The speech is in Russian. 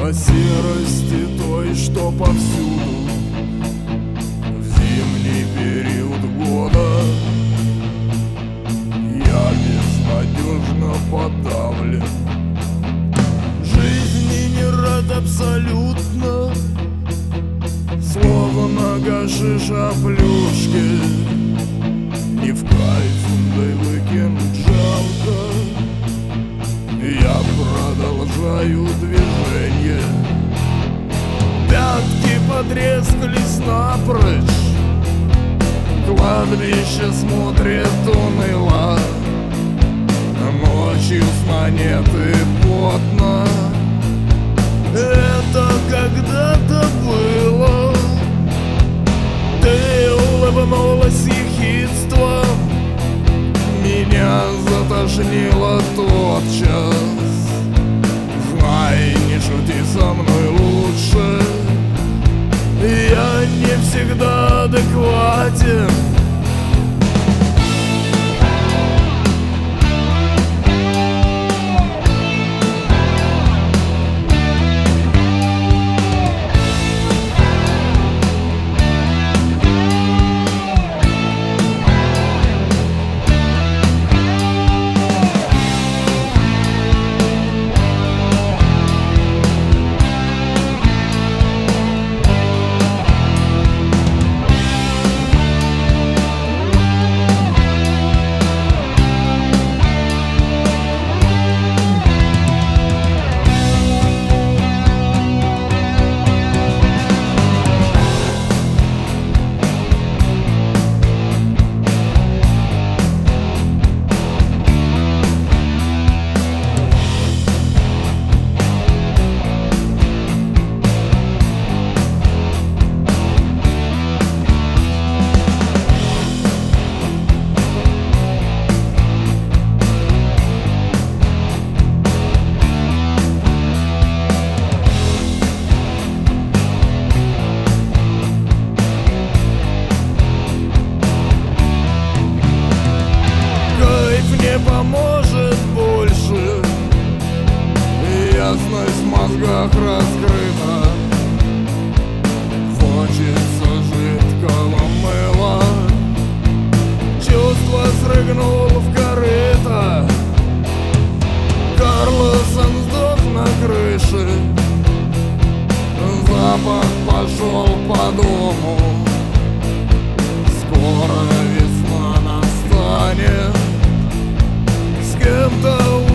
О серости той, что повсюду в зимний период года. Я безнадежно подавлен, жизни не рад абсолютно, словно гашиша плюшки. Не в кайф, да и выкинуть жалко. Я продолжаю движение. Пятки потрескались напрочь, кладбище смотрит уныло. Ночью с монеты потно. Это когда-то было. Ты улыбнулась ехидством, меня затошнило тотчас. Знай, не шути со мной лучше, я не всегда адекватен. Не поможет больше, ясность в мозгах раскрыта. Хочется жидкого мыла, чувство срыгнул в корыто. Карлсон сдох на крыше, запах пошел по дому. Скоро весна настанет, с кем-то